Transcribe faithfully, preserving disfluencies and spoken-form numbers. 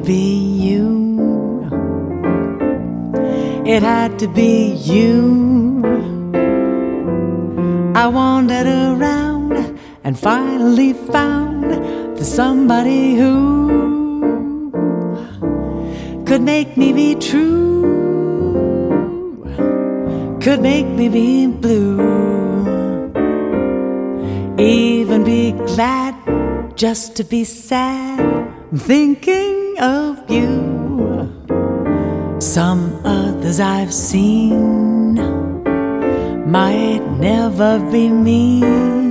be you. It had to be you. I wandered around and finally found the somebody who could make me be true, could make me be blue, even be glad just to be sad, thinking of you. Some others I've seen might never be me,